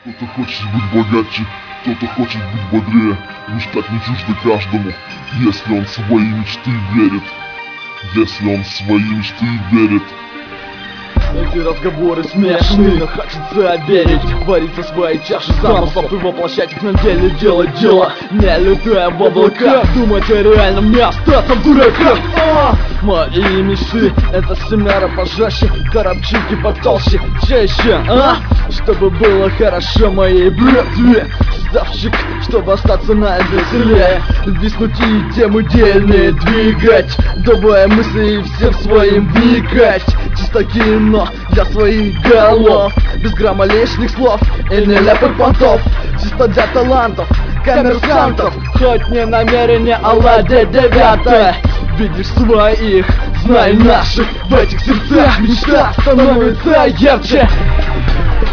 Кто-то хочет быть богаче, кто-то хочет быть бодрее. Уж так не чуждо каждому, если он в свои мечты верит. Если он в свои мечты верит. Эти разговоры смешны, но хочется верить. Вариться в своей чаше замыслов и воплощать их на деле. Делать дело, не летая в облаках. Думать о реальном, не остаться в дураках. Мои мечты — это семеро пожестче, коробчики потолще, чаще, чтобы было хорошо моей братве. Ставчик, чтобы остаться на веселе, виснуть и тему дельные двигать, давая мысли всем своим вникать. Чисто кино для своих голов, без грамма лишних слов и нелепых понтов. Чисто для талантов, коммерсантов, хоть не намерение, а ладья девятая. Видишь своих, знай наших, в этих сердцах мечта становится ярче.